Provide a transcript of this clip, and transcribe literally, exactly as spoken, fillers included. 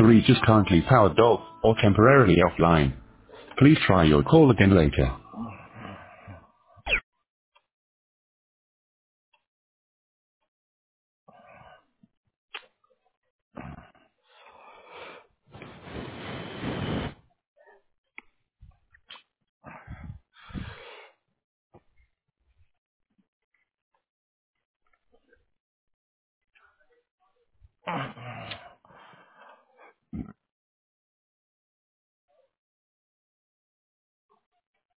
to reach is currently powered off or temporarily offline. Please try your call again later.